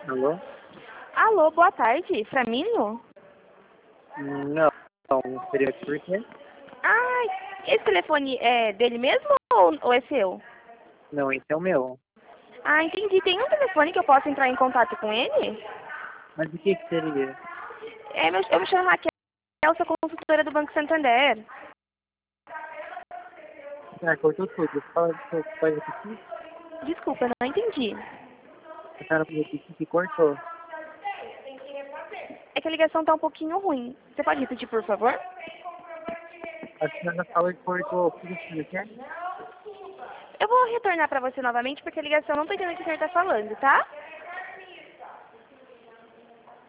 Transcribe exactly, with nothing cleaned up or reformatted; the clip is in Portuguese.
Alô? Alô, boa tarde. Framínio? Não, não seria por quê? Ah, esse telefone é dele mesmo ou, ou é seu? Não, esse é o meu. Ah, entendi. Tem um telefone que eu posso entrar em contato com ele? Mas o que que seria? É, meu, eu me chamo Raquel, sou consultora do Banco Santander. Ah, cortou tudo. Fala, você pode repetir? Desculpa, eu não entendi. A senhora pode repetir que cortou. É que a ligação tá um pouquinho ruim. Você pode repetir, por favor? A senhora fala que cortou. O que você quer? Eu vou retornar pra você novamente porque a ligação não tá entendendo o que você tá falando, tá?